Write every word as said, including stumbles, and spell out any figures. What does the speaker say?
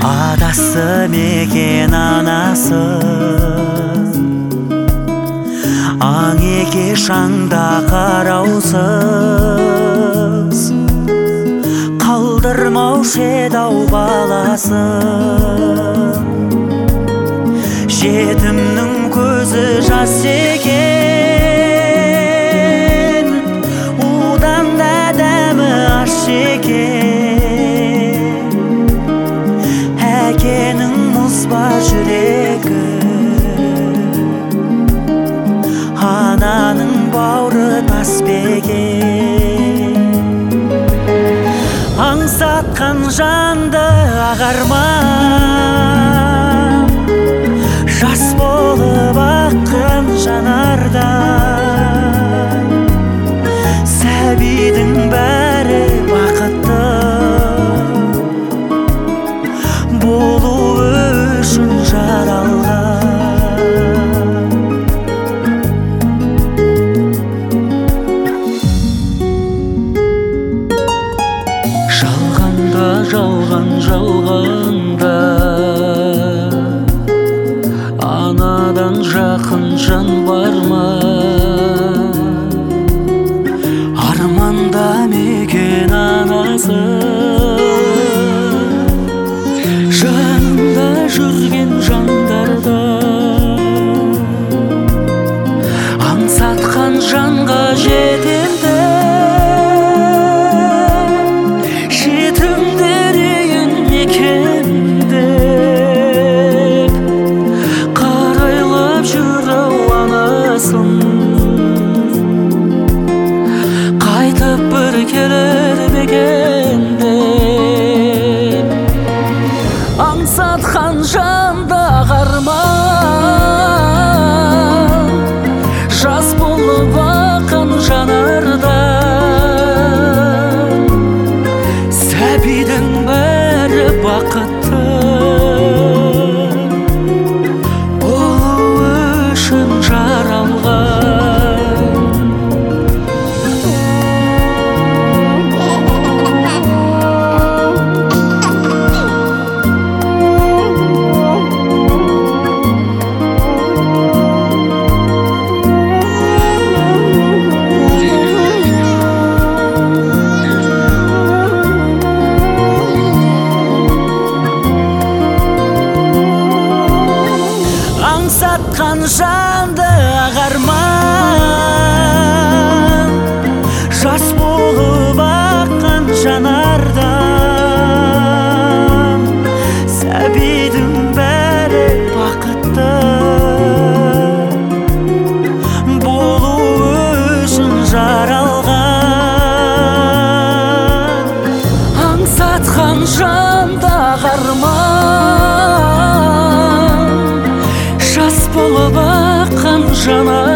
Атасы мекен анасы, аң екеш аңда қараусыз, қалдырмаушы еді-ау баласын. Жетімнің көзі жас екен, удан да дәмі ащы екен. Әкенің мұзба жүрегі, ананың бауыры тас бекен. Аңсатқан жанды ағарма, жас болып аққан жанардан. Сәбидің бәрі бақытты болу үшін жаралған. Жалғанда, жалған, жалғанда анадан жақын жан бар ма? Арманда мекен анасы, жанында жүрген жандарда. Аңсатқан жанға жетерді, жетімдер үйін мекендеп, қарайлап жүр-ау анасын. Қайтып бір келер бекен деп, аңсатқан жанды ағарма, жас болып аққан жанардан. Сәбидің бәрі бақытты болу үшін жаралған. Аңсатқан жанды ағарма, жас болып аққан жанардан. Сәбидің бәрі бақытты болу үшін жаралған. Аңсатқан жанды ағарма, болып аққан жанар.